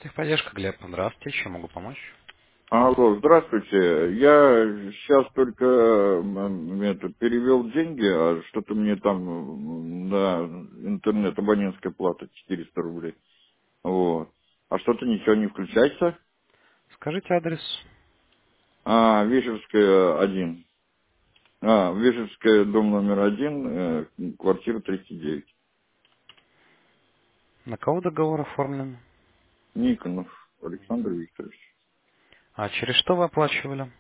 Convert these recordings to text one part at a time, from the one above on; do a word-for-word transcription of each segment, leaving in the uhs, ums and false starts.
Техподдержка, Глеб. Здравствуйте, чем могу помочь? Алло, здравствуйте. Я сейчас только м, это, перевел деньги, а что-то мне там м, на интернет абонентская плата четыреста рублей. Вот. А что-то ничего не включается. Скажите адрес. А, Вешевская один. А, Вешевская, дом номер один, э, квартира тридцать девять. На кого договор оформлен? Никонов Александр Викторович. А через что вы оплачивали?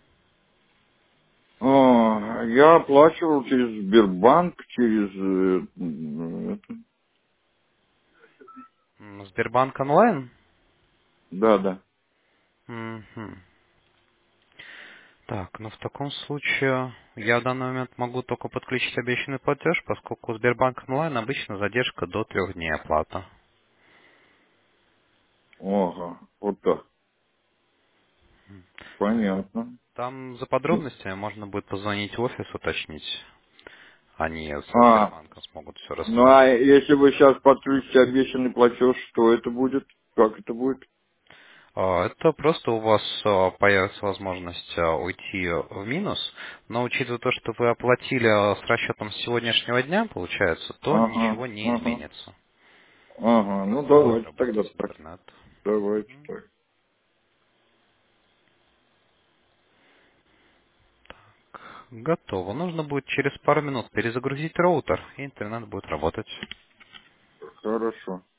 А, я оплачивал через Сбербанк, через... э, м, это, М, Сбербанк онлайн? да, да. Мгм. Так, ну в таком случае я в данный момент могу только подключить обещанный платеж, поскольку у Сбербанк онлайн обычно задержка до трех дней оплата. Ага, вот так. Понятно. Там за подробностями можно будет позвонить в офис, уточнить. Они со А, Сбербанка смогут все ну а рассказать. если вы сейчас подключите обещанный платеж, что это будет? Как это будет? А, Это просто у вас а, появится возможность а, уйти в минус, но учитывая то, что вы оплатили а, с расчетом с сегодняшнего дня, получается, то Ага, ничего не ага, изменится. ага. Ну Просто будет давайте тогда работать так. интернет. Давайте так. Готово. Нужно будет через пару минут перезагрузить роутер, и интернет будет работать. Хорошо.